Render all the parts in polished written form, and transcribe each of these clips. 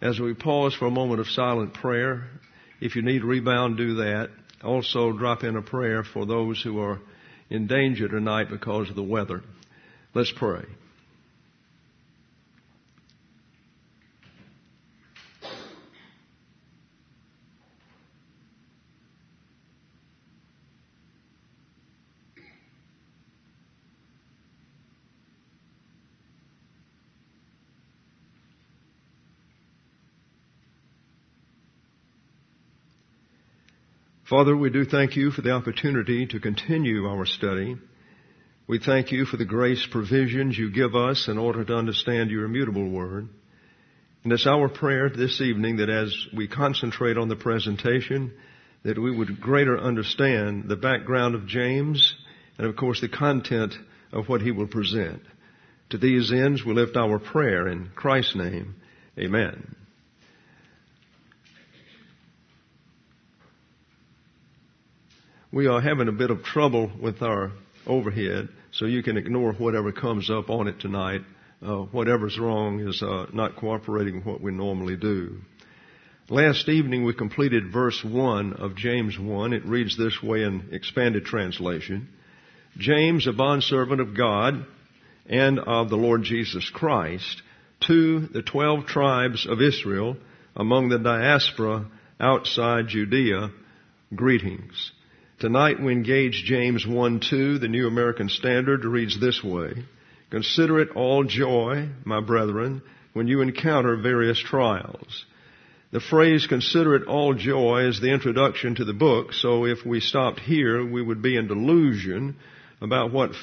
as we pause for a moment of silent prayer. If you need rebound, do that. Also, drop in a prayer for those who are in danger tonight because of the weather. Let's pray. Father, we do thank you for the opportunity to continue our study. We thank you for the grace provisions you give us in order to understand your immutable word. And it's our prayer this evening that as we concentrate on the presentation, that we would greater understand the background of James and, of course, the content of what he will present. To these ends, we lift our prayer in Christ's name. Amen. We are having a bit of trouble with our overhead, so you can ignore whatever comes up on it tonight. Whatever's wrong is not cooperating with what we normally do. Last evening we completed verse 1 of James 1. It reads this way in expanded translation. James, a bondservant of God and of the Lord Jesus Christ, to the 12 tribes of Israel among the diaspora outside Judea, greetings. Tonight we engage James 1:2, the New American Standard, reads this way. Consider it all joy, my brethren, when you encounter various trials. The phrase consider it all joy is the introduction to the book, so if we stopped here, we would be in delusion about what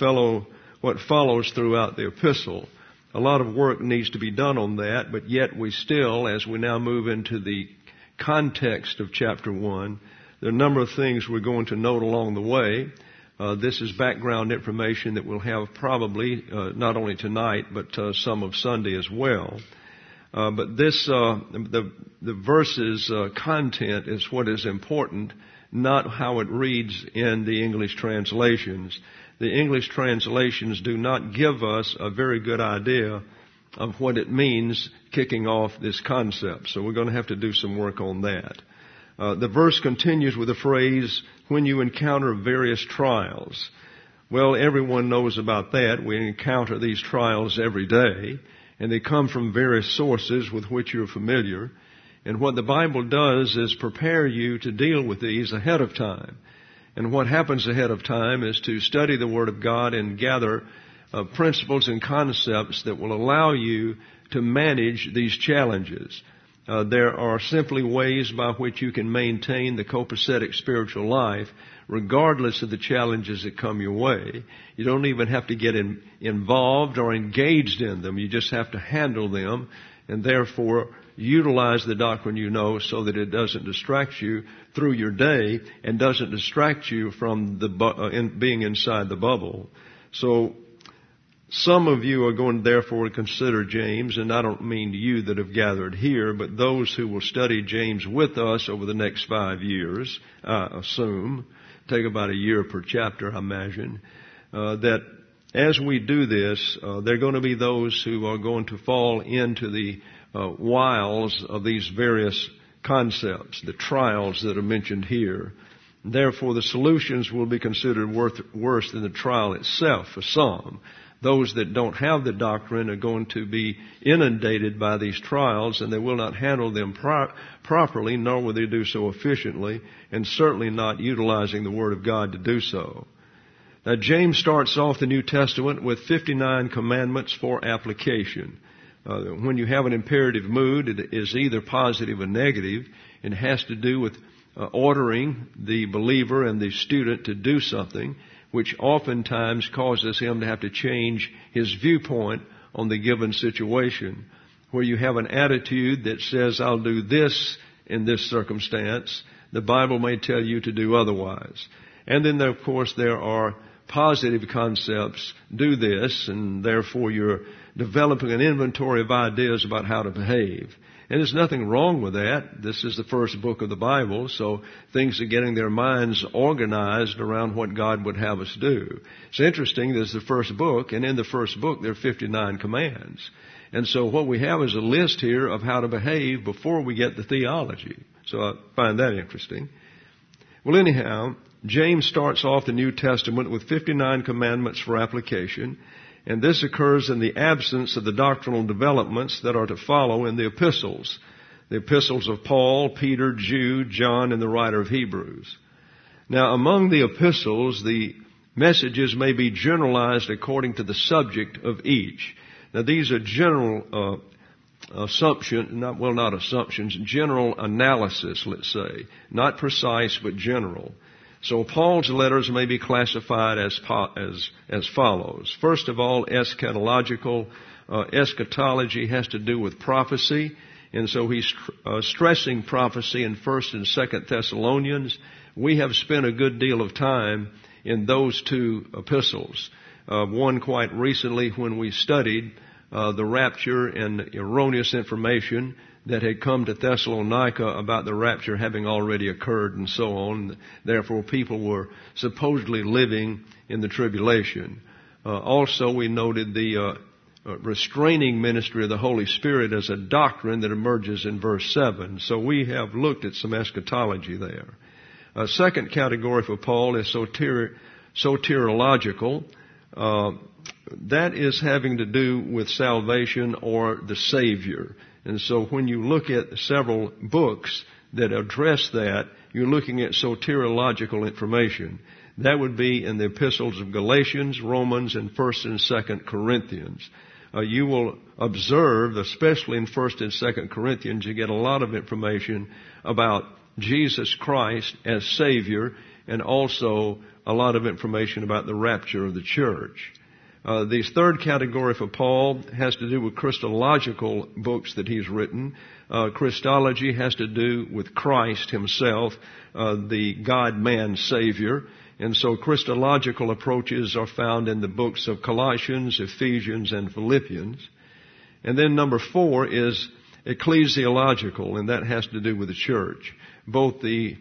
follows throughout the epistle. A lot of work needs to be done on that, but yet we still, as we now move into the context of chapter 1, there are a number of things we're going to note along the way. This is background information that we'll have probably not only tonight, but some of Sunday as well. But this, the verse's content is what is important, not how it reads in the English translations. The English translations do not give us a very good idea of what it means kicking off this concept. So we're going to have to do some work on that. The verse continues with the phrase, when you encounter various trials. Well, everyone knows about that. We encounter these trials every day, and they come from various sources with which you're familiar. And what the Bible does is prepare you to deal with these ahead of time. And what happens ahead of time is to study the Word of God and gather principles and concepts that will allow you to manage these challenges. There are simply ways by which you can maintain the copacetic spiritual life regardless of the challenges that come your way. You don't even have to get involved or engaged in them. You just have to handle them and therefore utilize the doctrine you know so that it doesn't distract you through your day and doesn't distract you from being inside the bubble. So some of you are going therefore to consider James, and I don't mean you that have gathered here, but those who will study James with us over the next 5 years, I assume, take about a year per chapter, I imagine, that as we do this, there are going to be those who are going to fall into the wiles of these various concepts, the trials that are mentioned here. Therefore, the solutions will be considered worse than the trial itself for some. Those that don't have the doctrine are going to be inundated by these trials, and they will not handle them properly, nor will they do so efficiently, and certainly not utilizing the Word of God to do so. Now, James starts off the New Testament with 59 commandments for application. When you have an imperative mood, it is either positive or negative. It has to do with ordering the believer and the student to do something, which oftentimes causes him to have to change his viewpoint on the given situation. Where you have an attitude that says, I'll do this in this circumstance, the Bible may tell you to do otherwise. And then, of course, there are positive concepts, do this, and therefore you're developing an inventory of ideas about how to behave. And there's nothing wrong with that. This is the first book of the Bible, so things are getting their minds organized around what God would have us do. It's interesting, there's the first book, and in the first book there are 59 commands. And so what we have is a list here of how to behave before we get the theology. So I find that interesting. Well, anyhow, James starts off the New Testament with 59 commandments for application, and this occurs in the absence of the doctrinal developments that are to follow in the epistles of Paul, Peter, Jude, John, and the writer of Hebrews. Now, among the epistles, the messages may be generalized according to the subject of each. Now, these are general general analysis, let's say. Not precise, but general. So Paul's letters may be classified as follows. First of all, eschatological. Eschatology has to do with prophecy, and so he's stressing prophecy in 1st and 2nd Thessalonians. We have spent a good deal of time in those two epistles. One quite recently when we studied the rapture and erroneous information that had come to Thessalonica about the rapture having already occurred and so on. Therefore, people were supposedly living in the tribulation. Also, we noted the restraining ministry of the Holy Spirit as a doctrine that emerges in verse 7. So we have looked at some eschatology there. A second category for Paul is soteriological. That is having to do with salvation or the Savior. And so when you look at several books that address that, you're looking at soteriological information. That would be in the epistles of Galatians, Romans, and 1st and 2nd Corinthians. You will observe, especially in 1st and 2nd Corinthians, you get a lot of information about Jesus Christ as Savior, and also a lot of information about the rapture of the church. The third category for Paul has to do with Christological books that he's written. Christology has to do with Christ himself, the God-man Savior. And so Christological approaches are found in the books of Colossians, Ephesians, and Philippians. And then number 4 is ecclesiological, and that has to do with the church. Both the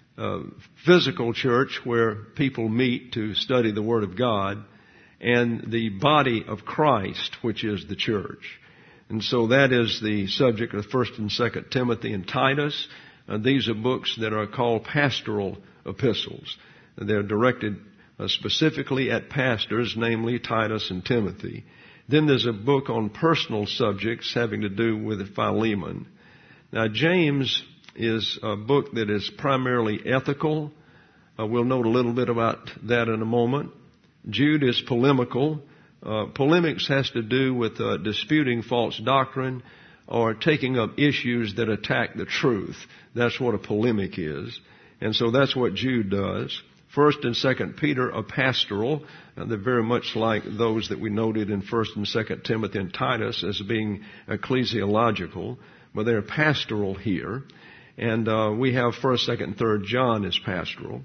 physical church where people meet to study the Word of God, and the body of Christ, which is the church. And so that is the subject of 1st and 2nd Timothy and Titus. These are books that are called pastoral epistles. They're directed specifically at pastors, namely Titus and Timothy. Then there's a book on personal subjects having to do with Philemon. Now, James is a book that is primarily ethical. We'll note a little bit about that in a moment. Jude is polemical. Polemics has to do with disputing false doctrine or taking up issues that attack the truth. That's what a polemic is. And so that's what Jude does. 1st and 2nd Peter are pastoral. They're very much like those that we noted in 1st and 2nd Timothy and Titus as being ecclesiological. But they're pastoral here. And we have 1st, 2nd, and 3rd John as pastoral.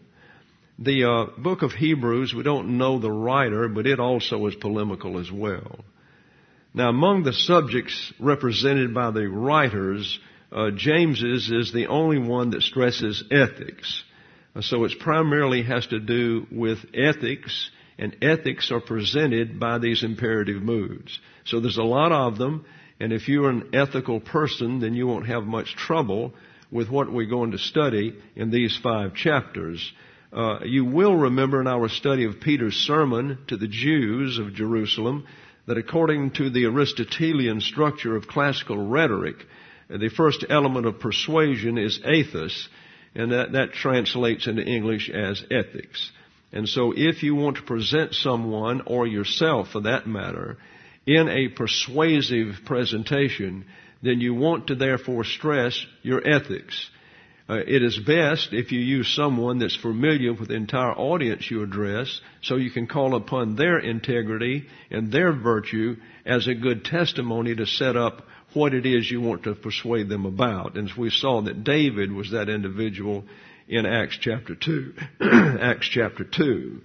The book of Hebrews, we don't know the writer, but it also is polemical as well. Now, among the subjects represented by the writers, James's is the only one that stresses ethics. So it primarily has to do with ethics, and ethics are presented by these imperative moods. So there's a lot of them, and if you're an ethical person, then you won't have much trouble with what we're going to study in these 5 chapters. You will remember in our study of Peter's sermon to the Jews of Jerusalem that according to the Aristotelian structure of classical rhetoric, the first element of persuasion is ethos, and that translates into English as ethics. And so if you want to present someone, or yourself for that matter, in a persuasive presentation, then you want to therefore stress your ethics. It is best if you use someone that's familiar with the entire audience you address, so you can call upon their integrity and their virtue as a good testimony to set up what it is you want to persuade them about. And we saw that David was that individual in Acts chapter 2. Acts chapter 2.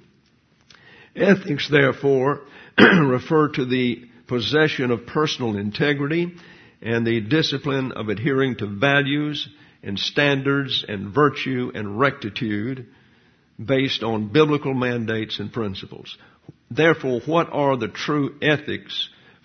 Ethics, therefore, refer to the possession of personal integrity and the discipline of adhering to values and standards and virtue and rectitude based on biblical mandates and principles. Therefore, what are the true ethics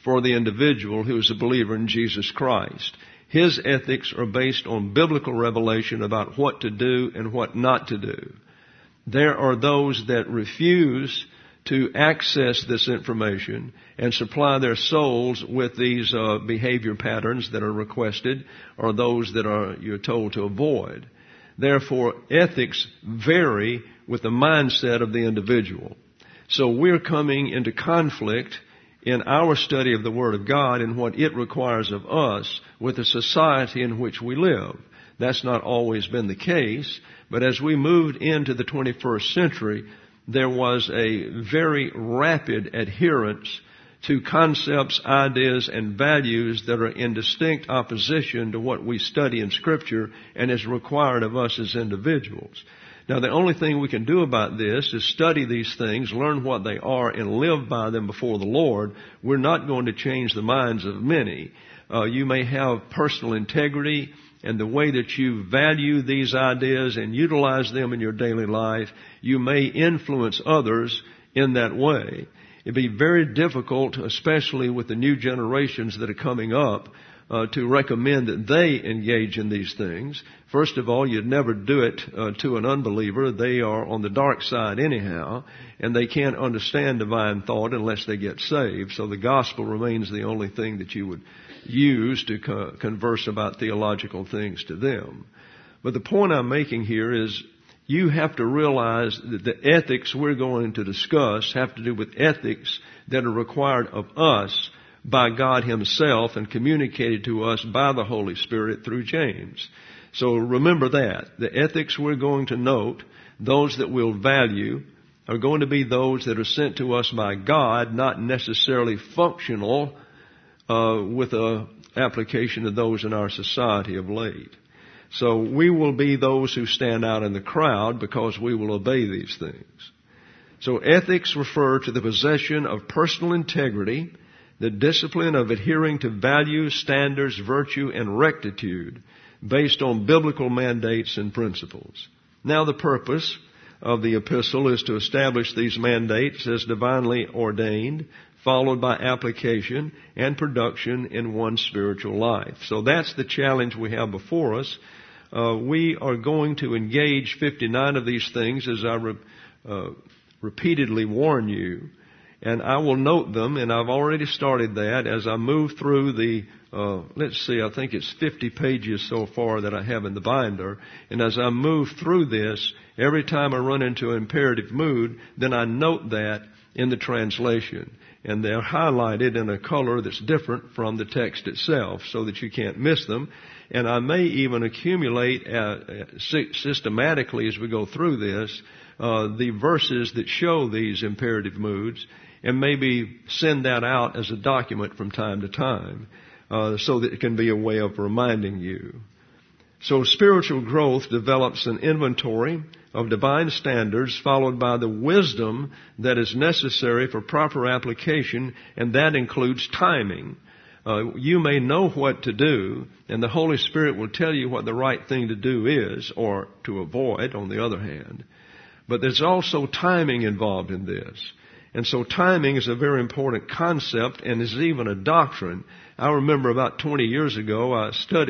for the individual who is a believer in Jesus Christ. His ethics are based on biblical revelation about what to do and what not to do. There are those that refuse to access this information and supply their souls with these behavior patterns that are requested, or those that you're told to avoid. Therefore, ethics vary with the mindset of the individual. So we're coming into conflict in our study of the Word of God and what it requires of us with the society in which we live. That's not always been the case, but as we moved into the 21st century, there was a very rapid adherence to concepts, ideas, and values that are in distinct opposition to what we study in Scripture and is required of us as individuals. Now, the only thing we can do about this is study these things, learn what they are, and live by them before the Lord. We're not going to change the minds of many. You may have personal integrity, and the way that you value these ideas and utilize them in your daily life, you may influence others in that way. It'd be very difficult, especially with the new generations that are coming up, to recommend that they engage in these things. First of all, you'd never do it to an unbeliever. They are on the dark side anyhow, and they can't understand divine thought unless they get saved. So the gospel remains the only thing that you would use to converse about theological things to them. But the point I'm making here is you have to realize that the ethics we're going to discuss have to do with ethics that are required of us by God Himself and communicated to us by the Holy Spirit through James. So remember that. The ethics we're going to note, those that we'll value, are going to be those that are sent to us by God, not necessarily functional with an application of those in our society of late. So we will be those who stand out in the crowd because we will obey these things. So ethics refer to the possession of personal integrity, the discipline of adhering to values, standards, virtue, and rectitude based on biblical mandates and principles. Now the purpose of the epistle is to establish these mandates as divinely ordained, followed by application and production in one's spiritual life. So that's the challenge we have before us. We are going to engage 59 of these things, as I repeatedly warn you. And I will note them, and I've already started that as I move through the, I think it's 50 pages so far that I have in the binder. And as I move through this, every time I run into an imperative mood, then I note that in the translation. And they're highlighted in a color that's different from the text itself so that you can't miss them. And I may even accumulate systematically as we go through this the verses that show these imperative moods, and maybe send that out as a document from time to time so that it can be a way of reminding you. So spiritual growth develops an inventory of divine standards followed by the wisdom that is necessary for proper application, and that includes timing. You may know what to do, and the Holy Spirit will tell you what the right thing to do is, or to avoid, on the other hand. But there's also timing involved in this. And so timing is a very important concept and is even a doctrine. I remember about 20 years ago I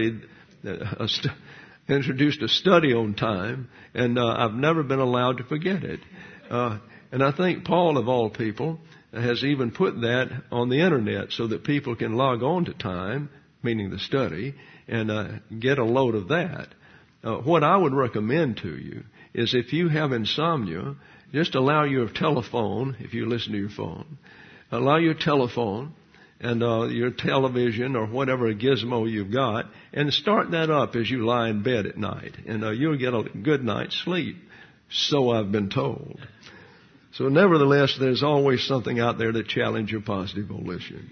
introduced a study on time, and I've never been allowed to forget it. And I think Paul, of all people, has even put that on the internet so that people can log on to time, meaning the study, and get a load of that. What I would recommend to you is if you have insomnia, just allow your telephone, if you listen to your phone, allow your telephone and your television or whatever gizmo you've got, and start that up as you lie in bed at night, and you'll get a good night's sleep. So I've been told. So nevertheless, there's always something out there that challenges your positive volition.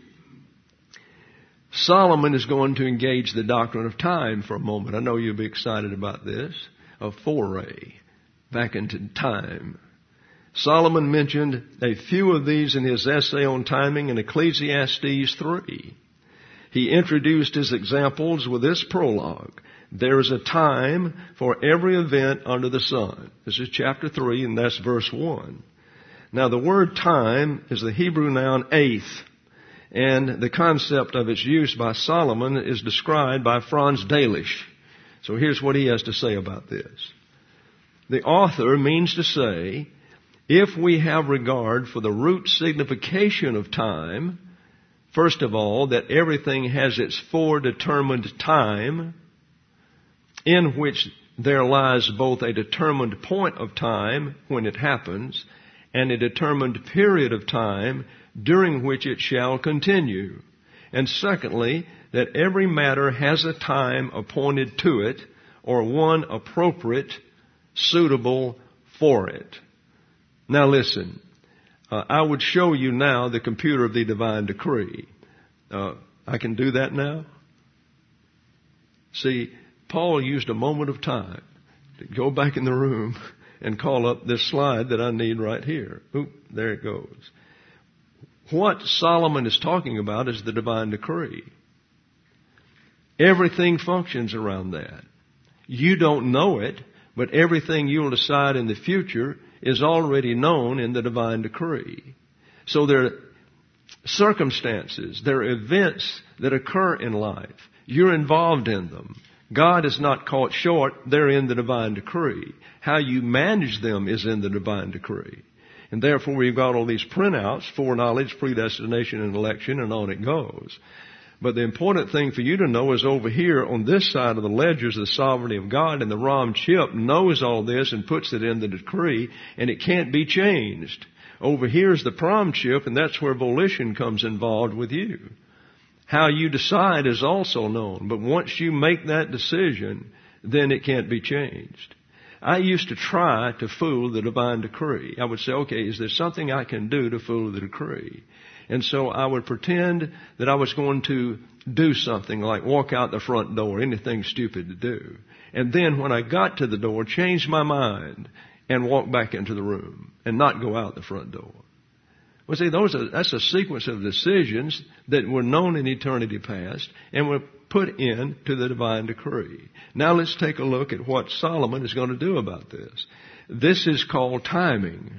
Solomon is going to engage the doctrine of time for a moment. I know you'll be excited about this. A foray back into time. Solomon mentioned a few of these in his essay on timing in Ecclesiastes 3. He introduced his examples with this prologue. There is a time for every event under the sun. This is chapter 3, and that's verse 1. Now, the word time is the Hebrew noun eighth, And the concept of its use by Solomon is described by Franz Delitzsch. So here's what he has to say about this. The author means to say, if we have regard for the root signification of time, first of all, that everything has its foredetermined time, in which there lies both a determined point of time when it happens and a determined period of time during which it shall continue. And secondly, that every matter has a time appointed to it, or one appropriate, suitable for it. Now listen, I would show you now the computer of the divine decree. I can do that now. See, Paul used a moment of time to go back in the room and call up this slide that I need right here. Oop, there it goes. What Solomon is talking about is the divine decree. Everything functions around that. You don't know it, but everything you'll decide in the future is already known in the divine decree. So there are circumstances, there are events that occur in life. You're involved in them. God is not caught short. They're in the divine decree. How you manage them is in the divine decree. And therefore we've got all these printouts, foreknowledge, predestination, and election, and on it goes. But the important thing for you to know is over here on this side of the ledgers, the sovereignty of God, and the Ram chip knows all this and puts it in the decree, and it can't be changed. Over here is the prom chip, and that's where volition comes involved with you. How you decide is also known, but once you make that decision, then it can't be changed. I used to try to fool the divine decree. I would say, okay, is there something I can do to fool the decree? And so I would pretend that I was going to do something like walk out the front door, anything stupid to do. And then when I got to the door, change my mind and walk back into the room and not go out the front door. Well, see, that's a sequence of decisions that were known in eternity past and were put into the divine decree. Now let's take a look at what Solomon is going to do about this. This is called timing.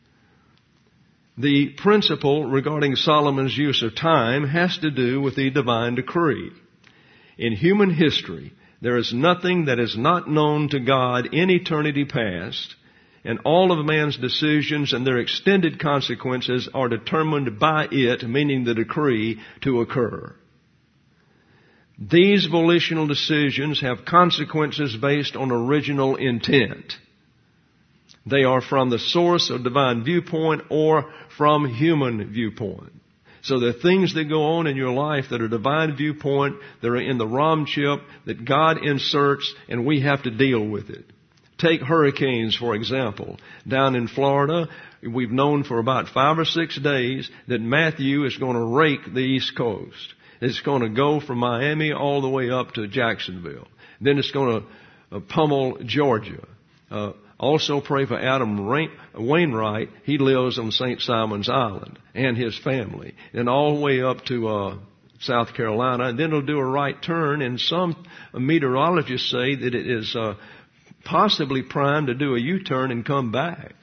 The principle regarding Solomon's use of time has to do with the divine decree. In human history, there is nothing that is not known to God in eternity past, and all of man's decisions and their extended consequences are determined by it, meaning the decree, to occur. These volitional decisions have consequences based on original intent. They are from the source of divine viewpoint or from human viewpoint. So there are things that go on in your life that are divine viewpoint, that are in the Ram chip, that God inserts, and we have to deal with it. Take hurricanes, for example. Down in Florida, we've known for about 5 or 6 days that Matthew is going to rake the East Coast. It's going to go from Miami all the way up to Jacksonville. Then it's going to pummel Georgia. Also pray for Adam Wainwright. He lives on St. Simon's Island, and his family. And all the way up to South Carolina. And then it'll do a right turn, and some meteorologists say that it is possibly primed to do a U-turn and come back.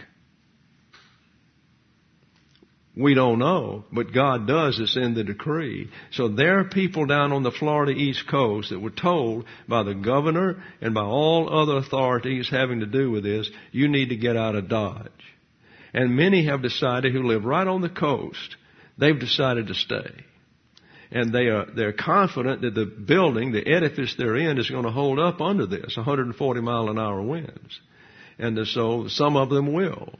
We don't know, but God does. It's in the decree. So there are people down on the Florida East Coast that were told by the governor and by all other authorities having to do with this, you need to get out of Dodge. And many have decided, who live right on the coast, they've decided to stay. And they're confident that the building, the edifice they're in, is going to hold up under this 140 mile an hour winds. And so some of them will.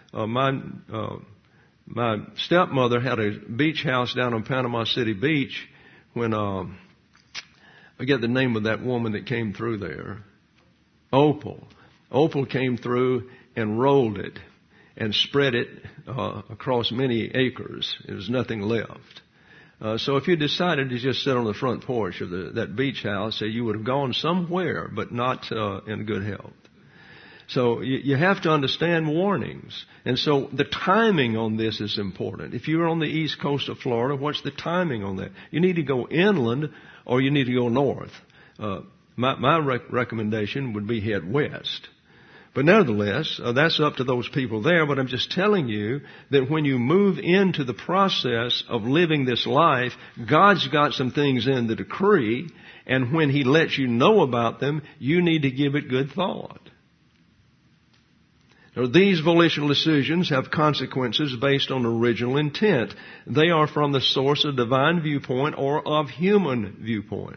My stepmother had a beach house down on Panama City Beach when, I forget the name of that woman that came through there. Opal. Opal came through and rolled it and spread it across many acres. There was nothing left. So if you decided to just sit on the front porch of that beach house, you would have gone somewhere, but not in good health. So you have to understand warnings. And so the timing on this is important. If you're on the east coast of Florida, what's the timing on that? You need to go inland or you need to go north. My recommendation would be head west. But nevertheless, that's up to those people there, but I'm just telling you that when you move into the process of living this life, God's got some things in the decree, and when He lets you know about them, you need to give it good thought. Now, these volitional decisions have consequences based on original intent. They are from the source of divine viewpoint or of human viewpoint.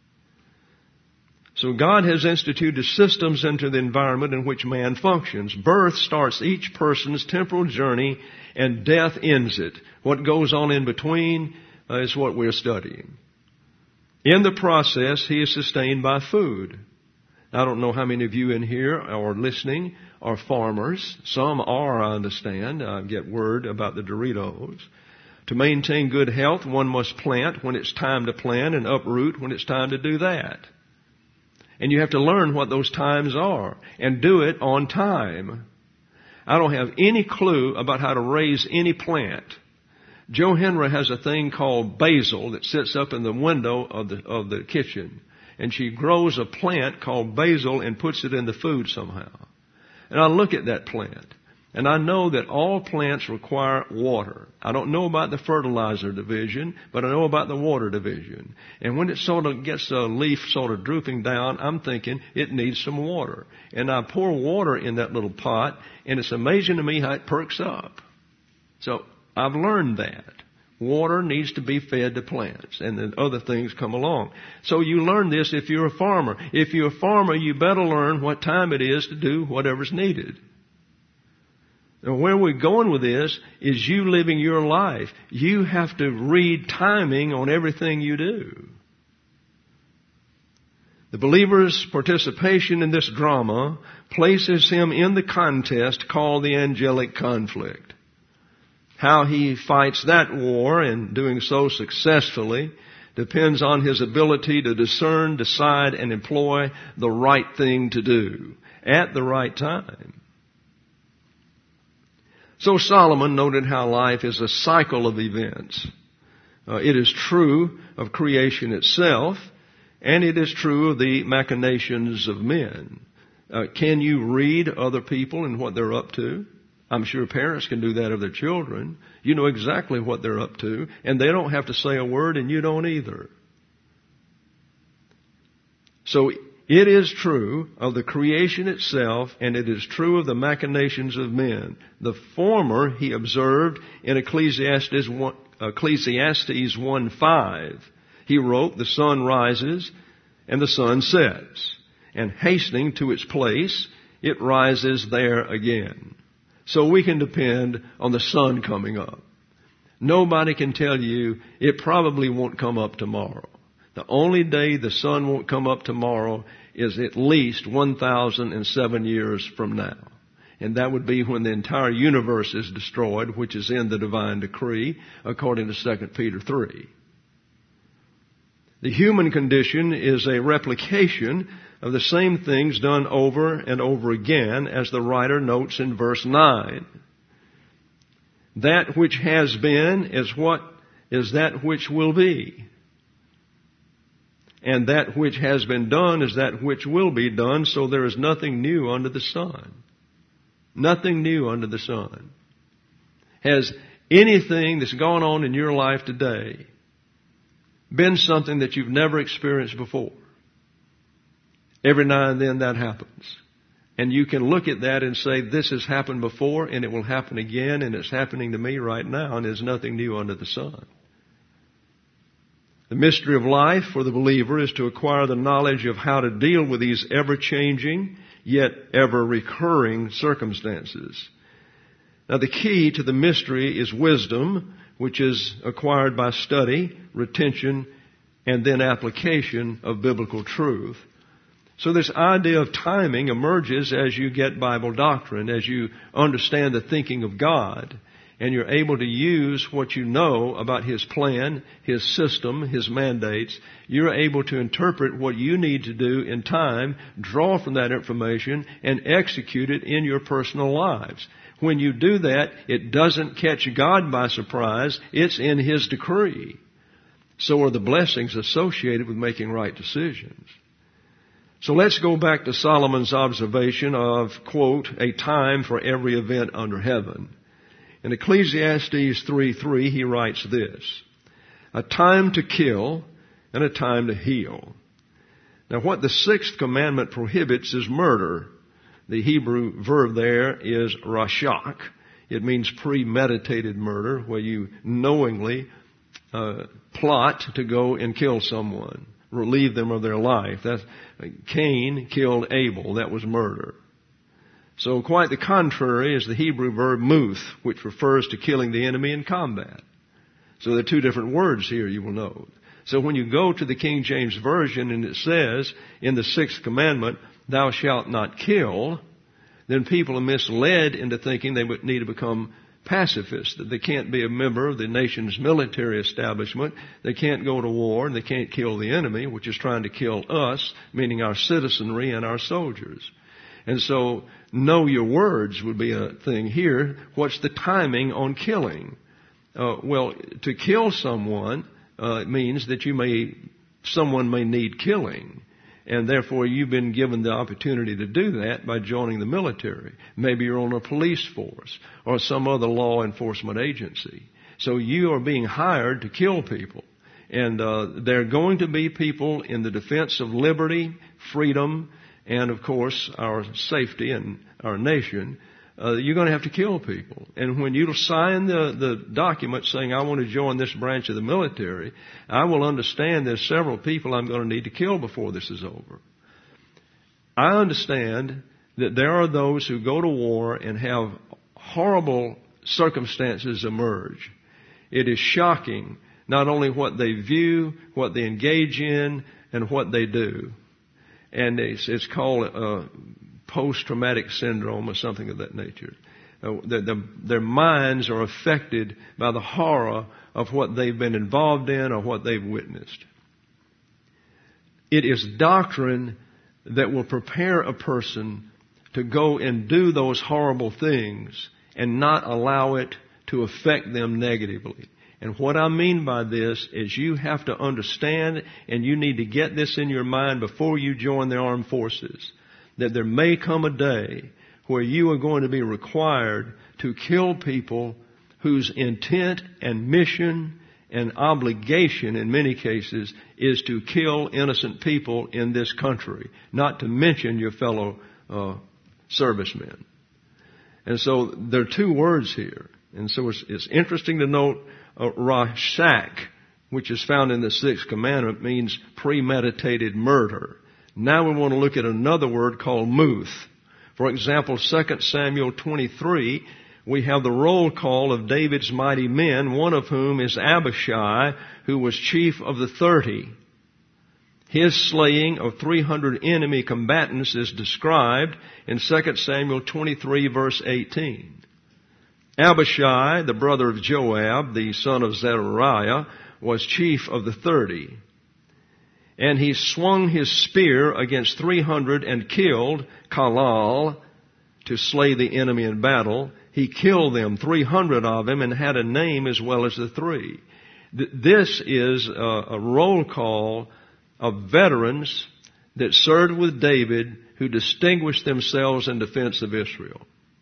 So God has instituted systems into the environment in which man functions. Birth starts each person's temporal journey and death ends it. What goes on in between is what we're studying. In the process, he is sustained by food. I don't know how many of you in here or listening are farmers. Some are, I understand. I get word about the Doritos. To maintain good health, one must plant when it's time to plant and uproot when it's time to do that. And you have to learn what those times are and do it on time. I don't have any clue about how to raise any plant. Joe Henry has a thing called basil that sits up in the window of the kitchen. And she grows a plant called basil and puts it in the food somehow. And I look at that plant. And I know that all plants require water. I don't know about the fertilizer division, but I know about the water division. And when it sort of gets a leaf sort of drooping down, I'm thinking it needs some water. And I pour water in that little pot, and it's amazing to me how it perks up. So I've learned that. Water needs to be fed to plants, and then other things come along. So you learn this if you're a farmer. If you're a farmer, you better learn what time it is to do whatever's needed. And where we're going with this is you living your life. You have to read timing on everything you do. The believer's participation in this drama places him in the contest called the angelic conflict. How he fights that war and doing so successfully depends on his ability to discern, decide, and employ the right thing to do at the right time. So Solomon noted how life is a cycle of events. It is true of creation itself, and it is true of the machinations of men. Can you read other people and what they're up to? I'm sure parents can do that of their children. You know exactly what they're up to, and they don't have to say a word, and you don't either. So it is true of the creation itself, and it is true of the machinations of men. The former, he observed in Ecclesiastes 1:5. He wrote, "The sun rises and the sun sets, and hastening to its place, it rises there again." So we can depend on the sun coming up. Nobody can tell you it probably won't come up tomorrow. The only day the sun won't come up tomorrow is at least 1,007 years from now. And that would be when the entire universe is destroyed, which is in the divine decree, according to 2 Peter 3. The human condition is a replication of the same things done over and over again, as the writer notes in verse 9. That which has been is that which will be. And that which has been done is that which will be done, so there is nothing new under the sun. Nothing new under the sun. Has anything that's gone on in your life today been something that you've never experienced before? Every now and then that happens. And you can look at that and say, this has happened before and it will happen again, and it's happening to me right now, and there's nothing new under the sun. The mystery of life for the believer is to acquire the knowledge of how to deal with these ever-changing yet ever-recurring circumstances. Now, the key to the mystery is wisdom, which is acquired by study, retention, and then application of biblical truth. So this idea of timing emerges as you get Bible doctrine, as you understand the thinking of God, and you're able to use what you know about His plan, His system, His mandates. You're able to interpret what you need to do in time, draw from that information, and execute it in your personal lives. When you do that, it doesn't catch God by surprise. It's in His decree. So are the blessings associated with making right decisions. So let's go back to Solomon's observation of, quote, a time for every event under heaven. In Ecclesiastes 3:3, he writes this: a time to kill and a time to heal. Now, what the sixth commandment prohibits is murder. The Hebrew verb there is rashak. It means premeditated murder, where you knowingly plot to go and kill someone, relieve them of their life. Cain killed Abel. That was murder. So quite the contrary is the Hebrew verb muth, which refers to killing the enemy in combat. So there are two different words here, you will note. So when you go to the King James Version and it says in the sixth commandment, thou shalt not kill, then people are misled into thinking they would need to become pacifists, that they can't be a member of the nation's military establishment, they can't go to war, and they can't kill the enemy, which is trying to kill us, meaning our citizenry and our soldiers. And so, know your words would be a thing here. What's the timing on killing? Well, to kill someone means that someone may need killing. And therefore, you've been given the opportunity to do that by joining the military. Maybe you're on a police force or some other law enforcement agency. So you are being hired to kill people. And there are going to be people in the defense of liberty, freedom, and, of course, our safety and our nation. You're going to have to kill people. And when you sign the document saying, I want to join this branch of the military, I will understand there's several people I'm going to need to kill before this is over. I understand that there are those who go to war and have horrible circumstances emerge. It is shocking, not only what they view, what they engage in, and what they do. And it's called post-traumatic syndrome or something of that nature. Their minds are affected by the horror of what they've been involved in or what they've witnessed. It is doctrine that will prepare a person to go and do those horrible things and not allow it to affect them negatively. And what I mean by this is you have to understand, and you need to get this in your mind before you join the armed forces, that there may come a day where you are going to be required to kill people whose intent and mission and obligation in many cases is to kill innocent people in this country, not to mention your fellow servicemen. And so there are two words here. And so it's interesting to note rashak, which is found in the sixth commandment, means premeditated murder. Now we want to look at another word called muth. For example, 2 Samuel 23, we have the roll call of David's mighty men, one of whom is Abishai, who was chief of the 30. His slaying of 300 enemy combatants is described in 2 Samuel 23, verse 18. Abishai, the brother of Joab, the son of Zeruiah, was chief of the 30. And he swung his spear against 300 and killed Kalal to slay the enemy in battle. He killed them, 300 of them, and had a name as well as the three. This is a roll call of veterans that served with David who distinguished themselves in defense of Israel.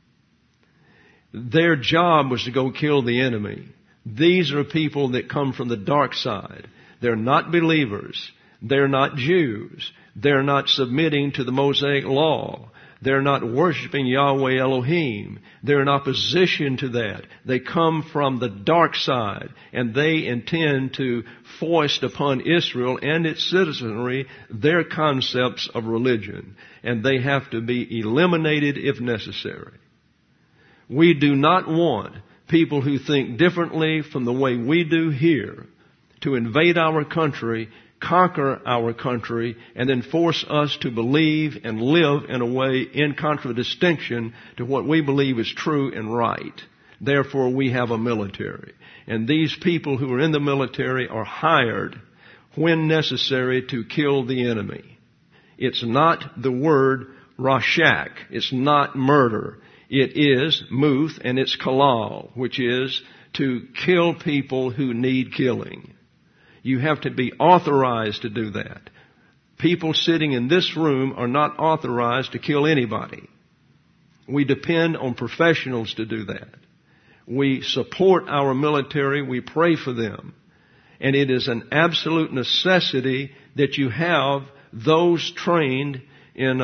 Their job was to go kill the enemy. These are people that come from the dark side. They're not believers. They're not Jews. They're not submitting to the Mosaic law. They're not worshiping Yahweh Elohim. They're in opposition to that. They come from the dark side, and they intend to foist upon Israel and its citizenry their concepts of religion, and they have to be eliminated if necessary. We do not want people who think differently from the way we do here to invade our country, conquer our country, and then force us to believe and live in a way in contradistinction to what we believe is true and right. Therefore, we have a military. And these people who are in the military are hired when necessary to kill the enemy. It's not the word rashak. It's not murder. It is muth, and it's kalal, which is to kill people who need killing. You have to be authorized to do that. People sitting in this room are not authorized to kill anybody. We depend on professionals to do that. We support our military. We pray for them. And it is an absolute necessity that you have those trained in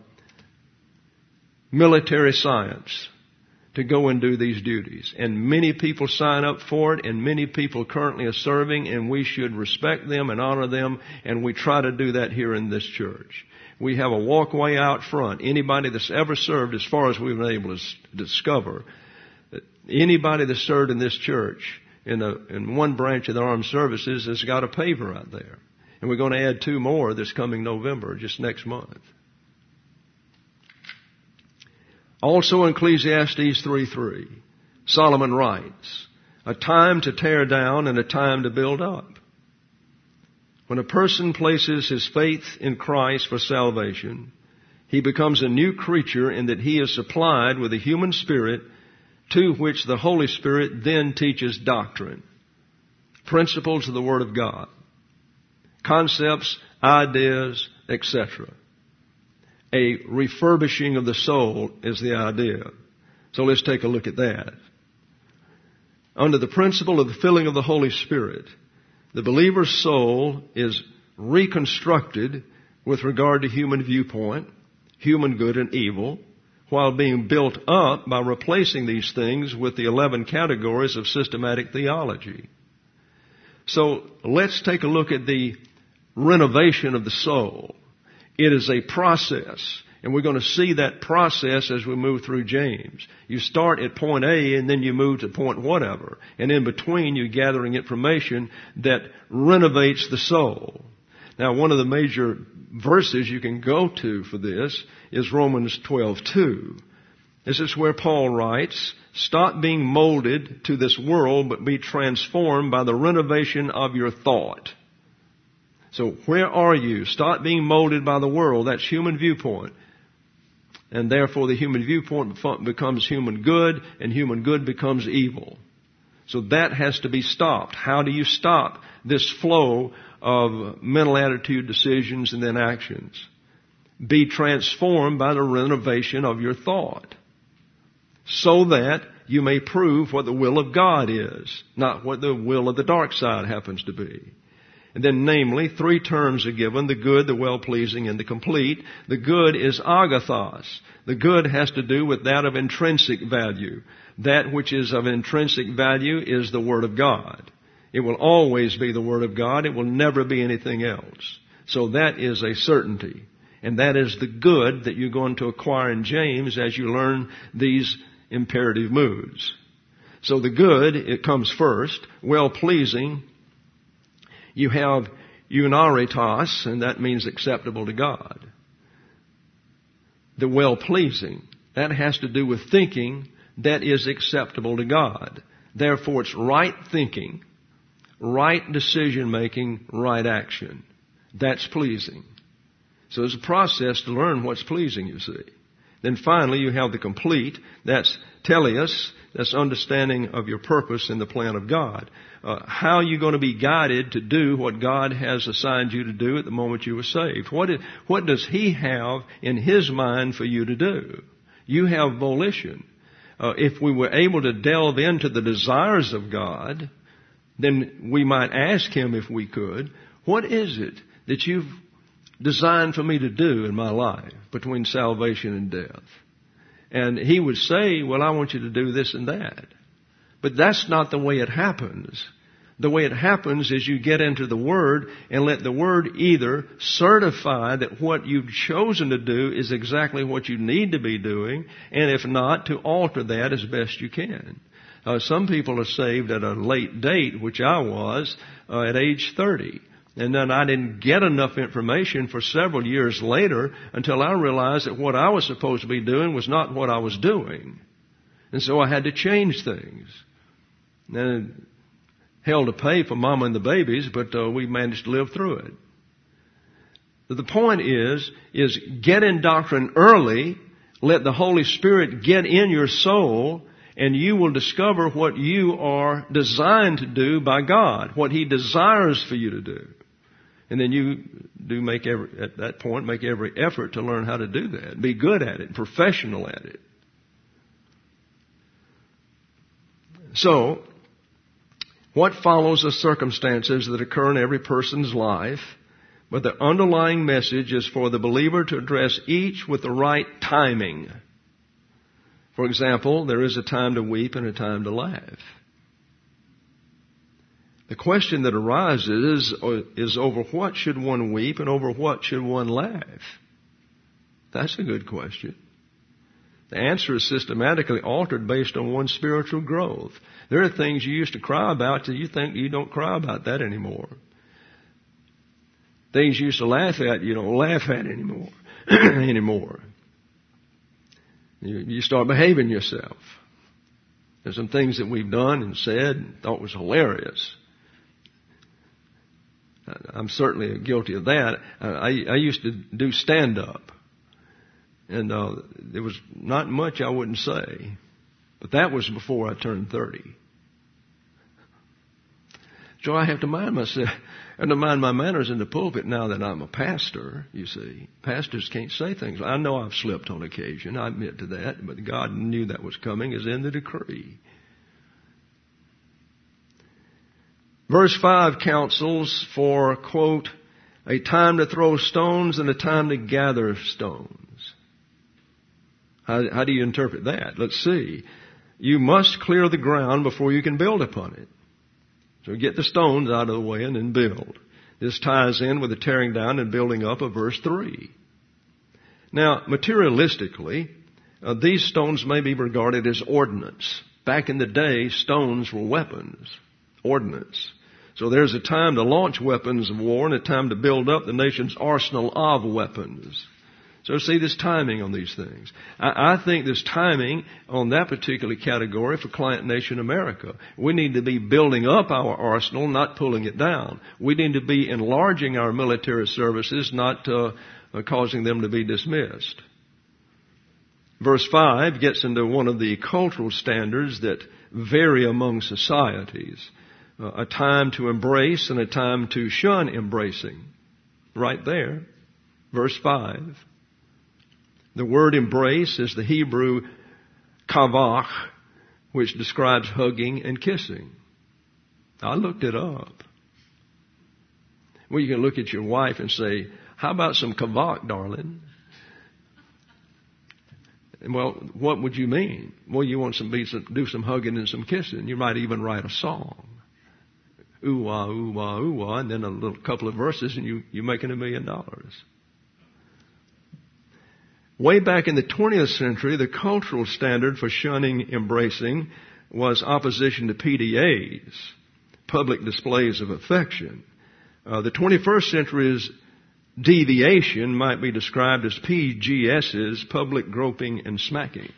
military science to go and do these duties. And many people sign up for it, and many people currently are serving, and we should respect them and honor them, and we try to do that here in this church. We have a walkway out front. Anybody that's ever served, as far as we've been able to discover, anybody that's served in this church in one branch of the armed services has got a paver out there. And we're going to add 2 more this coming November, just next month. Also in Ecclesiastes 3:3, Solomon writes, a time to tear down and a time to build up. When a person places his faith in Christ for salvation, he becomes a new creature in that he is supplied with a human spirit to which the Holy Spirit then teaches doctrine, principles of the Word of God, concepts, ideas, etc. A refurbishing of the soul is the idea. So let's take a look at that. Under the principle of the filling of the Holy Spirit, the believer's soul is reconstructed with regard to human viewpoint, human good and evil, while being built up by replacing these things with the 11 categories of systematic theology. So let's take a look at the renovation of the soul. It is a process, and we're going to see that process as we move through James. You start at point A, and then you move to point whatever. And in between, you're gathering information that renovates the soul. Now, one of the major verses you can go to for this is Romans 12:2. This is where Paul writes, stop being molded to this world, but be transformed by the renovation of your thought. So where are you? Stop being molded by the world. That's human viewpoint. And therefore the human viewpoint becomes human good, and human good becomes evil. So that has to be stopped. How do you stop this flow of mental attitude, decisions, and then actions? Be transformed by the renovation of your thought, so that you may prove what the will of God is, not what the will of the dark side happens to be. And then namely, 3 terms are given: the good, the well-pleasing, and the complete. The good is agathos. The good has to do with that of intrinsic value. That which is of intrinsic value is the Word of God. It will always be the Word of God. It will never be anything else. So that is a certainty. And that is the good that you're going to acquire in James as you learn these imperative moods. So the good, it comes first. Well-pleasing. You have eunaritas, and that means acceptable to God. The well-pleasing, that has to do with thinking that is acceptable to God. Therefore, it's right thinking, right decision-making, right action. That's pleasing. So there's a process to learn what's pleasing, you see. Then finally, you have the complete. That's teleos. That's understanding of your purpose in the plan of God. How are you going to be guided to do what God has assigned you to do at the moment you were saved? What does He have in His mind for you to do? You have volition. If we were able to delve into the desires of God, then we might ask Him, if we could, what is it that you've designed for me to do in my life between salvation and death? And He would say, well, I want you to do this and that. But that's not the way it happens. The way it happens is you get into the Word and let the Word either certify that what you've chosen to do is exactly what you need to be doing, and if not, to alter that as best you can. Some people are saved at a late date, which I was, at age 30. And then I didn't get enough information for several years later until I realized that what I was supposed to be doing was not what I was doing. And so I had to change things. And hell to pay for Mama and the babies, but we managed to live through it. But the point is get in doctrine early, let the Holy Spirit get in your soul, and you will discover what you are designed to do by God, what He desires for you to do. And then you do at that point, make every effort to learn how to do that. Be good at it, professional at it. So, what follows are circumstances that occur in every person's life, but the underlying message is for the believer to address each with the right timing. For example, there is a time to weep and a time to laugh. The question that arises is over what should one weep and over what should one laugh? That's a good question. The answer is systematically altered based on one's spiritual growth. There are things you used to cry about that you think you don't cry about that anymore. Things you used to laugh at, you don't laugh at anymore. You start behaving yourself. There's some things that we've done and said and thought was hilarious. I'm certainly guilty of that. I used to do stand-up. And there was not much I wouldn't say. But that was before I turned 30. So I have to mind myself and to mind my manners in the pulpit now that I'm a pastor, you see. Pastors can't say things. I know I've slipped on occasion. I admit to that. But God knew that was coming as in the decree. Verse 5 counsels for, quote, a time to throw stones and a time to gather stones. How do you interpret that? Let's see. You must clear the ground before you can build upon it. So get the stones out of the way and then build. This ties in with the tearing down and building up of verse 3. Now, materialistically, these stones may be regarded as ordnance. Back in the day, stones were weapons, ordnance. So there's a time to launch weapons of war and a time to build up the nation's arsenal of weapons. So see this timing on these things. I think this timing on that particular category for Client Nation America. We need to be building up our arsenal, not pulling it down. We need to be enlarging our military services, not causing them to be dismissed. Verse 5 gets into one of the cultural standards that vary among societies. A time to embrace and a time to shun embracing. Right there. Verse 5. The word embrace is the Hebrew kavach, which describes hugging and kissing. I looked it up. Well, you can look at your wife and say, how about some kavach, darling? Well, what would you mean? Well, you want to do some hugging and some kissing. You might even write a song. Ooh-wah, ooh-wah, ooh-wah, and then a little couple of verses and you're making $1 million. Way back in the 20th century, the cultural standard for shunning embracing was opposition to PDAs, public displays of affection. The 21st century's deviation might be described as PGS's, public groping and smacking.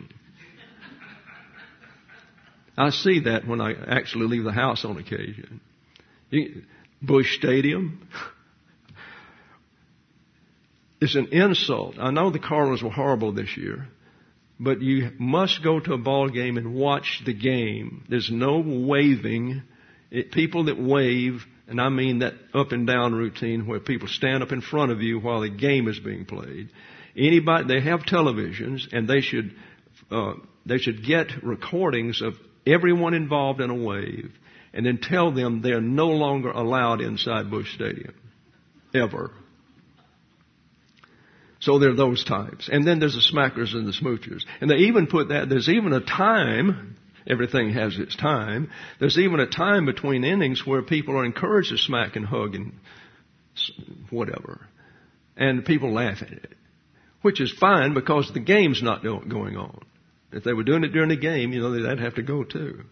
I see that when I actually leave the house on occasion. Bush Stadium. It's an insult. I know the Cardinals were horrible this year, but you must go to a ball game and watch the game. There's no waving. People that wave, and I mean that up and down routine where people stand up in front of you while the game is being played. Anybody, they have televisions, and they should get recordings of everyone involved in a wave, and then tell them they're no longer allowed inside Bush Stadium, ever. So there are those types. And then there's the smackers and the smoochers. And they even put that, there's even a time, everything has its time, there's even a time between innings where people are encouraged to smack and hug and whatever. And people laugh at it. Which is fine because the game's not going on. If they were doing it during the game, they'd have to go too.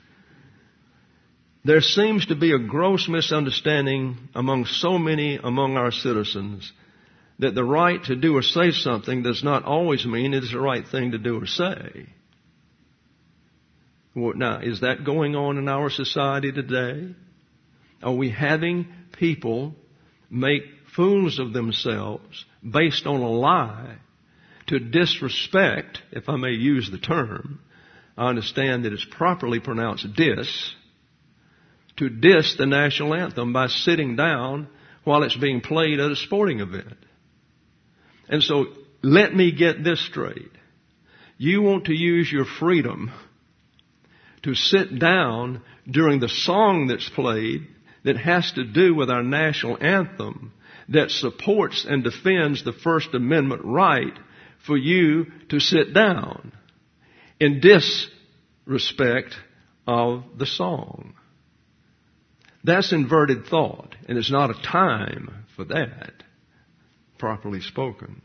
There seems to be a gross misunderstanding among our citizens that the right to do or say something does not always mean it's the right thing to do or say. Well, now, is that going on in our society today? Are we having people make fools of themselves based on a lie to disrespect, if I may use the term, I understand that it's properly pronounced to diss the national anthem by sitting down while it's being played at a sporting event. And so let me get this straight. You want to use your freedom to sit down during the song that's played that has to do with our national anthem that supports and defends the First Amendment right for you to sit down in disrespect of the song. That's inverted thought, and it's not a time for that, properly spoken.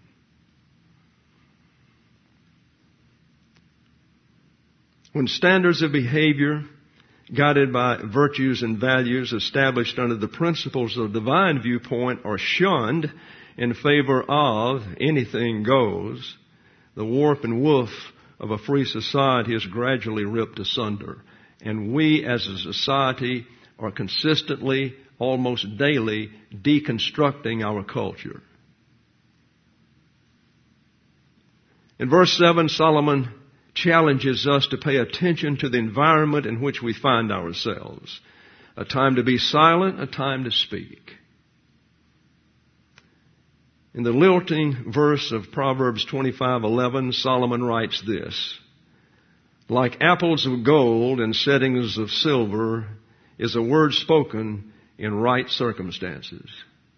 When standards of behavior guided by virtues and values established under the principles of divine viewpoint are shunned in favor of anything goes, the warp and woof of a free society is gradually ripped asunder. And we as a society are consistently, almost daily, deconstructing our culture. In verse 7, Solomon challenges us to pay attention to the environment in which we find ourselves. A time to be silent, a time to speak. In the lilting verse of Proverbs 25:11, Solomon writes this: "Like apples of gold and settings of silver is a word spoken in right circumstances."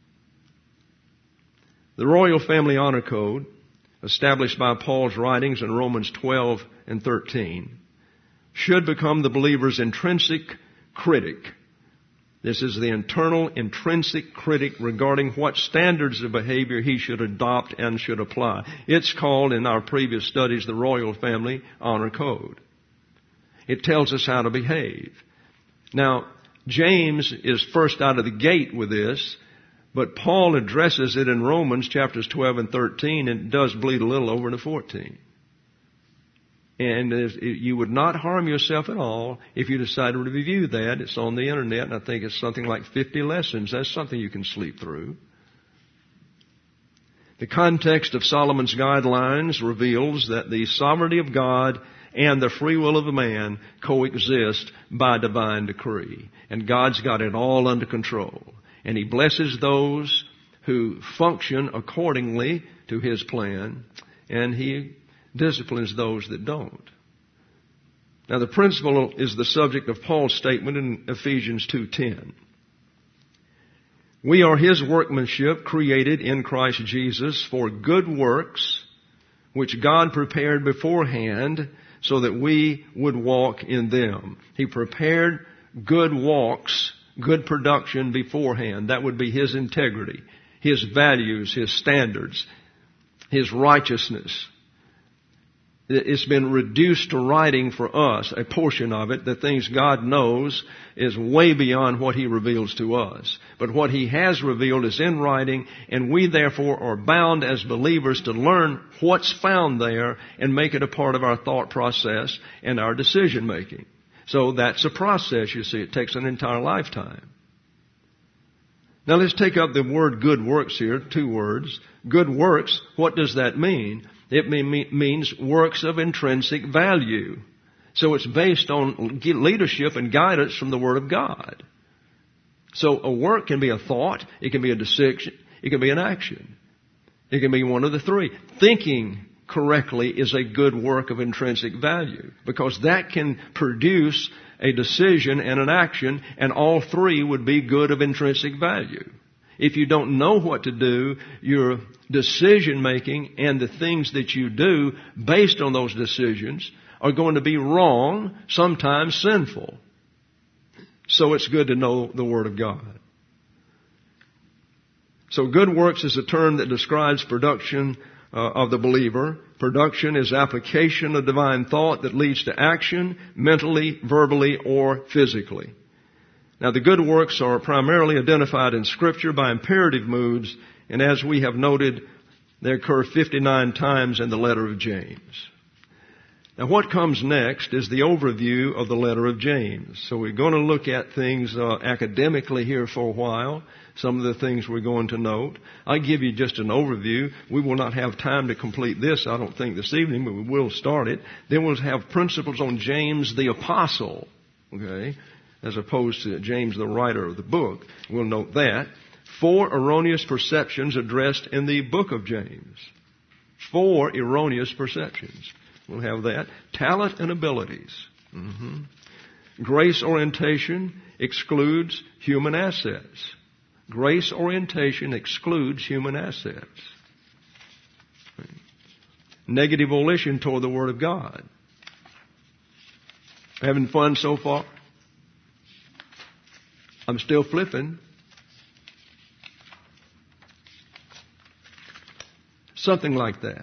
The Royal Family Honor Code, established by Paul's writings in Romans 12 and 13, should become the believer's intrinsic critic. This is the internal intrinsic critic regarding what standards of behavior he should adopt and should apply. It's called, in our previous studies, the Royal Family Honor Code. It tells us how to behave. Now, James is first out of the gate with this, but Paul addresses it in Romans chapters 12 and 13, and it does bleed a little over into 14. And you would not harm yourself at all if you decided to review that. It's on the internet, and I think it's something like 50 lessons. That's something you can sleep through. The context of Solomon's guidelines reveals that the sovereignty of God and the free will of a man coexist by divine decree. And God's got it all under control. And He blesses those who function accordingly to His plan, and He disciplines those that don't. Now, the principle is the subject of Paul's statement in Ephesians 2:10. We are His workmanship, created in Christ Jesus for good works, which God prepared beforehand so that we would walk in them. He prepared good walks, good production beforehand. That would be His integrity, His values, His standards, His righteousness. It's been reduced to writing for us, a portion of it. The things God knows is way beyond what He reveals to us. But what He has revealed is in writing, and we therefore are bound as believers to learn what's found there and make it a part of our thought process and our decision making. So that's a process, you see. It takes an entire lifetime. Now let's take up the word good works here, 2 words. Good works, what does that mean? It means works of intrinsic value. So it's based on leadership and guidance from the Word of God. So a work can be a thought, it can be a decision, it can be an action. It can be one of the 3. Thinking correctly is a good work of intrinsic value, because that can produce a decision and an action, and all 3 would be good of intrinsic value. If you don't know what to do, your decision making and the things that you do based on those decisions are going to be wrong, sometimes sinful. So it's good to know the Word of God. So good works is a term that describes production of the believer. Production is application of divine thought that leads to action, mentally, verbally, or physically. Now, the good works are primarily identified in Scripture by imperative moods, and as we have noted, they occur 59 times in the letter of James. Now, what comes next is the overview of the letter of James. So we're going to look at things academically here for a while, some of the things we're going to note. I'll give you just an overview. We will not have time to complete this, I don't think, this evening, but we will start it. Then we'll have principles on James the Apostle, okay, as opposed to James the writer of the book. We'll note that. 4 erroneous perceptions addressed in the book of James. 4 erroneous perceptions. We'll have that. Talent and abilities. Grace orientation excludes human assets. Grace orientation excludes human assets. Negative volition toward the Word of God. Having fun so far? I'm still flipping. Something like that.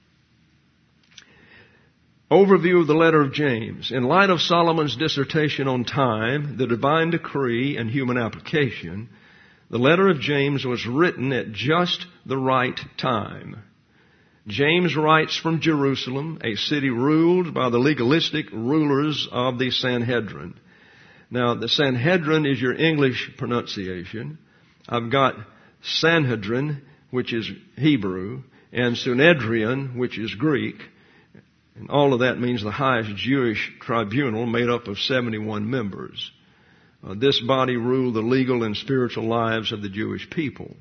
Overview of the letter of James. In light of Solomon's dissertation on time, the divine decree, and human application, the letter of James was written at just the right time. James writes from Jerusalem, a city ruled by the legalistic rulers of the Sanhedrin. Now, the Sanhedrin is your English pronunciation. I've got Sanhedrin, which is Hebrew, and Synedrion, which is Greek. And all of that means the highest Jewish tribunal made up of 71 members. This body ruled the legal and spiritual lives of the Jewish people.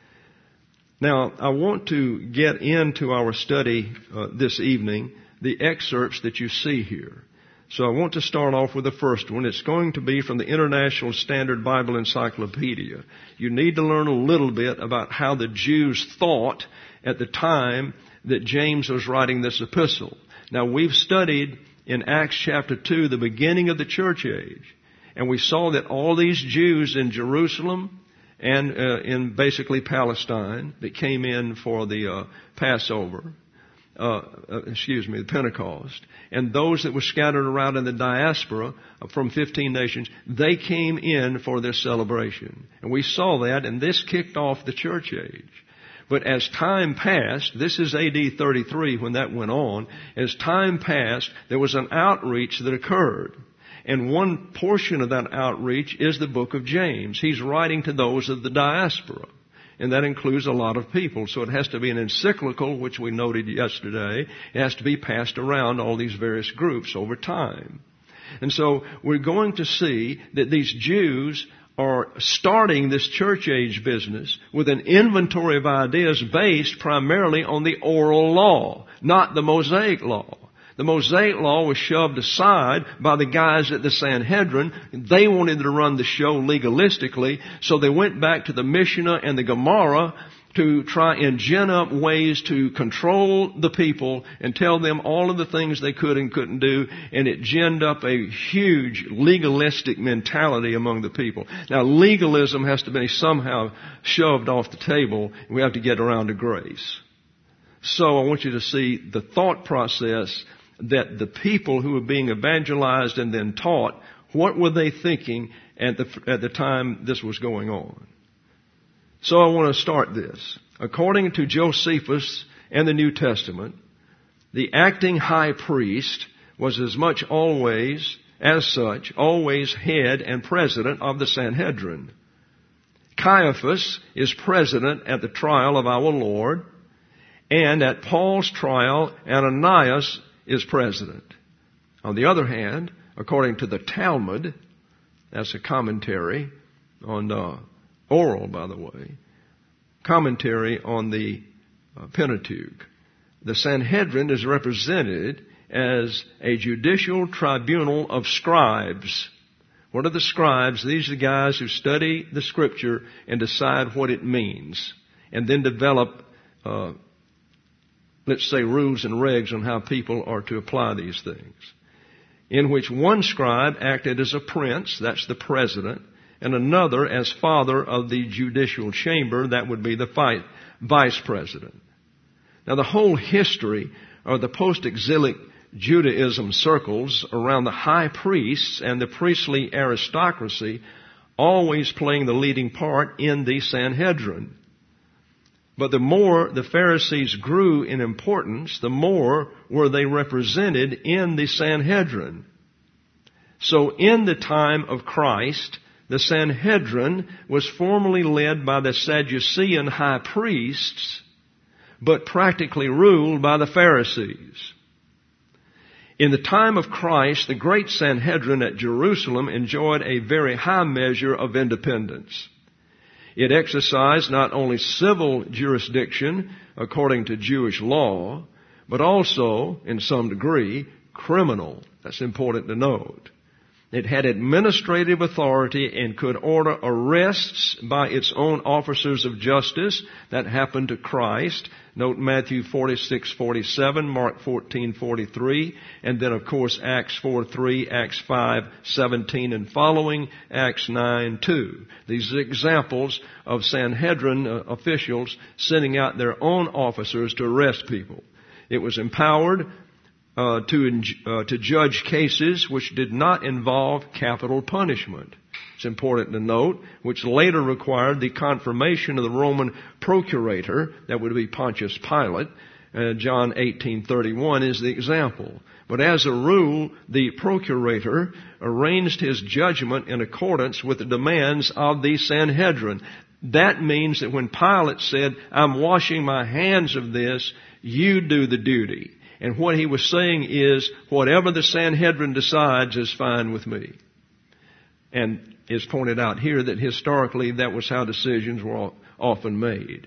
Now, I want to get into our study this evening, the excerpts that you see here. So I want to start off with the first one. It's going to be from the International Standard Bible Encyclopedia. You need to learn a little bit about how the Jews thought at the time that James was writing this epistle. Now, we've studied in Acts chapter 2 the beginning of the church age. And we saw that all these Jews in Jerusalem and in basically Palestine that came in for the Passover, the Pentecost, and those that were scattered around in the diaspora from 15 nations, they came in for this celebration. And we saw that, and this kicked off the church age. But as time passed, this is AD 33 when that went on, as time passed, there was an outreach that occurred. And one portion of that outreach is the book of James. He's writing to those of the diaspora. And that includes a lot of people. So it has to be an encyclical, which we noted yesterday. It has to be passed around all these various groups over time. And so we're going to see that these Jews are starting this church age business with an inventory of ideas based primarily on the oral law, not the Mosaic law. The Mosaic law was shoved aside by the guys at the Sanhedrin. They wanted to run the show legalistically, so they went back to the Mishnah and the Gemara to try and gin up ways to control the people and tell them all of the things they could and couldn't do, and it ginned up a huge legalistic mentality among the people. Now, legalism has to be somehow shoved off the table, and we have to get around to grace. So I want you to see the thought process that the people who were being evangelized and then taught, what were they thinking at the time this was going on? So I want to start this. According to Josephus and the New Testament, the acting high priest was always head and president of the Sanhedrin. Caiaphas is president at the trial of our Lord, and at Paul's trial, Ananias is president. On the other hand, according to the Talmud, that's a commentary on oral, by the way, commentary on the Pentateuch. The Sanhedrin is represented as a judicial tribunal of scribes. What are the scribes? These are the guys who study the Scripture and decide what it means, and then develop let's say rules and regs on how people are to apply these things. In which one scribe acted as a prince, that's the president, and another as father of the judicial chamber, that would be the vice president. Now, the whole history of the post-exilic Judaism circles around the high priests and the priestly aristocracy always playing the leading part in the Sanhedrin. But the more the Pharisees grew in importance, the more were they represented in the Sanhedrin. So in the time of Christ, the Sanhedrin was formally led by the Sadducean high priests, but practically ruled by the Pharisees. In the time of Christ, the great Sanhedrin at Jerusalem enjoyed a very high measure of independence. It exercised not only civil jurisdiction according to Jewish law, but also, in some degree, criminal. That's important to note. It had administrative authority and could order arrests by its own officers of justice. That happened to Christ. Note Matthew 46:47, Mark 14:43, and then of course Acts 4:3, Acts 5:17 and following, Acts 9:2. These are examples of Sanhedrin officials sending out their own officers to arrest people. It was empowered to judge cases which did not involve capital punishment. It's important to note, which later required the confirmation of the Roman procurator, that would be Pontius Pilate. John 18:31 is the example. But as a rule, the procurator arranged his judgment in accordance with the demands of the Sanhedrin. That means that when Pilate said, "I'm washing my hands of this, you do the duty." And what he was saying is, whatever the Sanhedrin decides is fine with me. And it's pointed out here that historically that was how decisions were often made.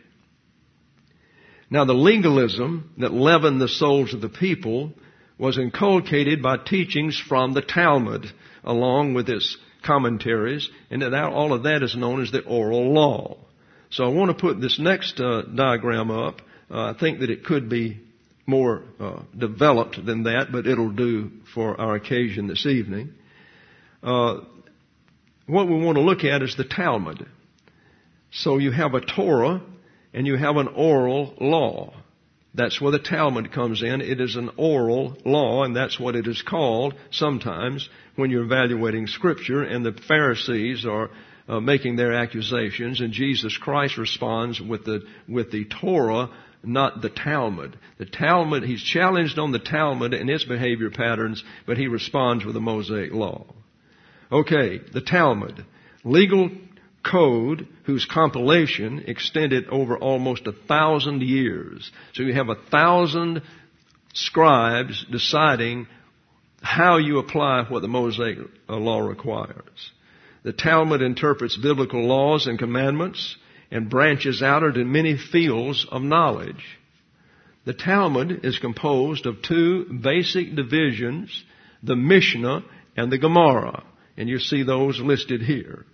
Now the legalism that leavened the souls of the people was inculcated by teachings from the Talmud, along with its commentaries, and all of that is known as the oral law. So I want to put this next diagram up. I think that it could be more developed than that, but it'll do for our occasion this evening. What we want to look at is the Talmud. So you have a Torah and you have an oral law. That's where the Talmud comes in. It is an oral law, and that's what it is called sometimes when you're evaluating Scripture, and the Pharisees are making their accusations, and Jesus Christ responds with the Torah, not the Talmud. The Talmud, he's challenged on the Talmud and its behavior patterns, but he responds with the Mosaic Law. Okay, the Talmud. Legal code whose compilation extended over almost 1,000 years. So you have 1,000 scribes deciding how you apply what the Mosaic Law requires. The Talmud interprets biblical laws and commandments and branches out into many fields of knowledge. The Talmud is composed of two basic divisions, the Mishnah and the Gemara, and you see those listed here.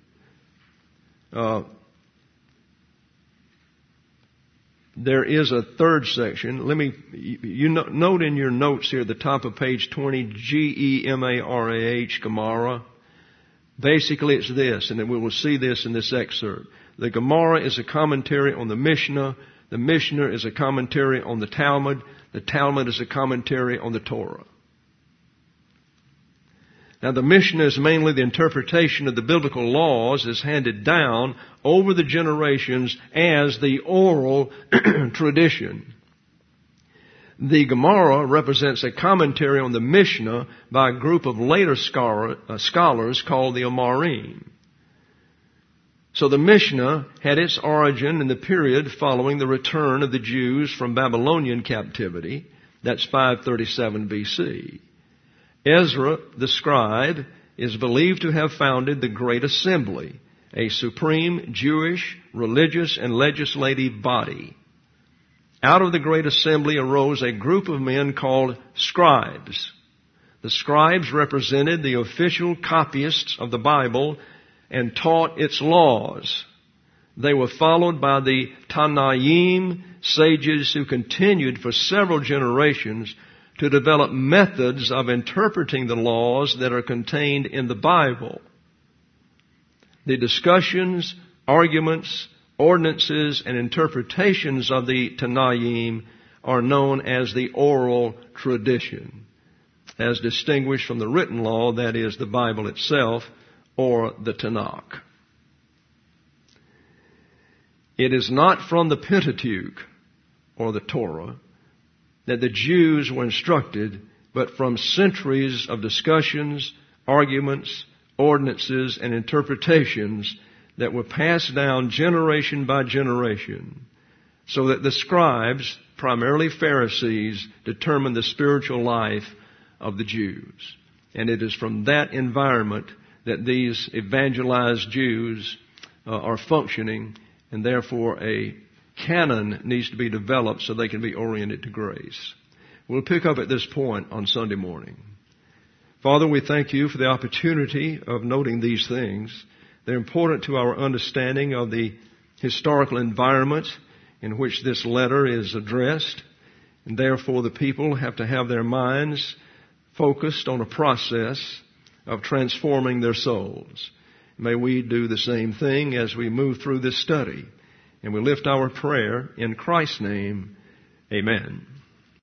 There is a third section. Note in your notes here at the top of page 20, Gemarah, Gemara. Basically it's this, and we will see this in this excerpt. The Gemara is a commentary on the Mishnah. The Mishnah is a commentary on the Talmud. The Talmud is a commentary on the Torah. Now the Mishnah is mainly the interpretation of the biblical laws as handed down over the generations as the oral tradition. The Gemara represents a commentary on the Mishnah by a group of later scholars called the Amorim. So the Mishnah had its origin in the period following the return of the Jews from Babylonian captivity. That's 537 BC. Ezra, the scribe, is believed to have founded the Great Assembly, a supreme Jewish religious and legislative body. Out of the Great Assembly arose a group of men called scribes. The scribes represented the official copyists of the Bible and taught its laws. They were followed by the Tanaim, sages who continued for several generations to develop methods of interpreting the laws that are contained in the Bible. The discussions, arguments, ordinances, and interpretations of the Tanaim are known as the oral tradition, as distinguished from the written law, that is, the Bible itself, or the Tanakh. It is not from the Pentateuch, or the Torah, that the Jews were instructed, but from centuries of discussions, arguments, ordinances, and interpretations that were passed down generation by generation, so that the scribes, primarily Pharisees, determined the spiritual life of the Jews. And it is from that environment that these evangelized Jews are functioning, and therefore a canon needs to be developed so they can be oriented to grace. We'll pick up at this point on Sunday morning. Father, we thank you for the opportunity of noting these things. They're important to our understanding of the historical environment in which this letter is addressed, and therefore the people have to have their minds focused on a process of transforming their souls. May we do the same thing as we move through this study. And we lift our prayer in Christ's name. Amen.